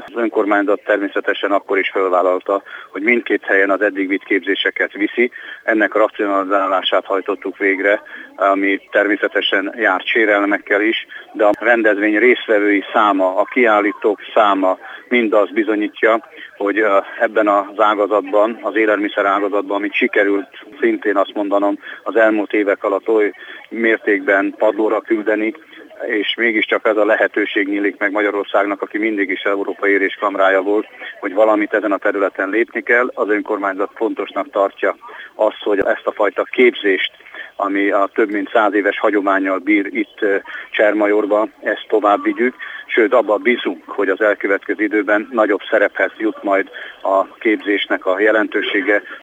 Az önkormányzat természetesen akkor is felvállalta, hogy mindkét helyen az eddig vitt képzéseket viszi. Ennek a racionalizálását hajtottuk végre, ami természetesen járt sérelmekkel is, de a rendezvény résztvevői száma, a kiállítók száma mind azt bizonyítja, hogy ebben az ágazatban, az élelmiszer ágazatban, amit sikerült szintén azt mondanom az elmúlt évek alatt oly mértékben padlóra küldeni, és mégiscsak ez a lehetőség nyílik meg Magyarországnak, aki mindig is európai éréskamrája volt, hogy valamit ezen a területen lépni kell. Az önkormányzat fontosnak tartja azt, hogy ezt a fajta képzést, ami a több mint 100 éves hagyománnyal bír itt Csermajorban, ezt tovább vigyük, sőt abban bízunk, hogy az elkövetkező időben nagyobb szerephez jut majd a képzésnek a jelentősége,